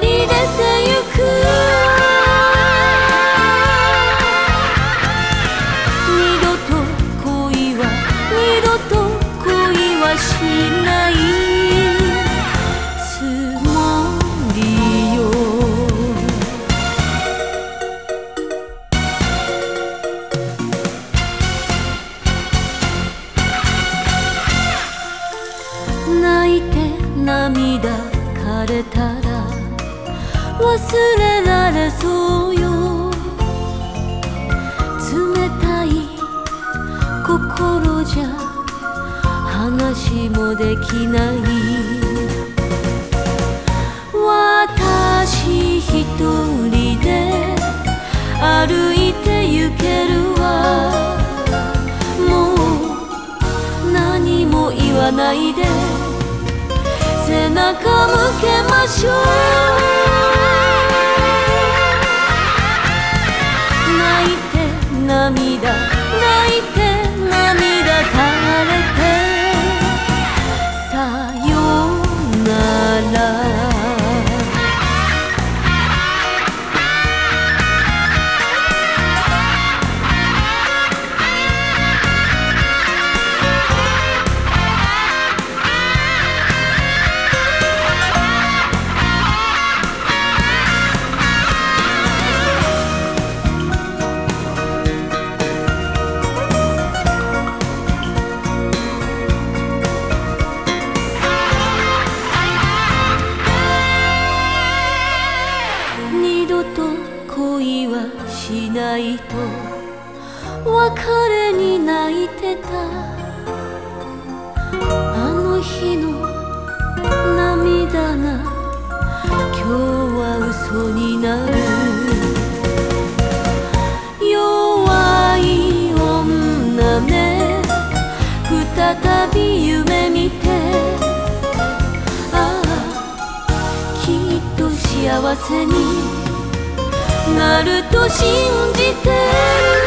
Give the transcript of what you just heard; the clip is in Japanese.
り出てゆく。二度と恋はしないつもりよ。泣いて涙枯れたら忘れられそうよ。冷たい心じゃ話もできない。私一人で歩いて行けるわ。もう何も言わないで背中向けましょう。泣いて涙垂れてさよなら。恋はしないと別れに泣いてた。あの日の涙が今日は嘘になる。弱い女ね再び夢見て、ああきっと幸せになると信じてる。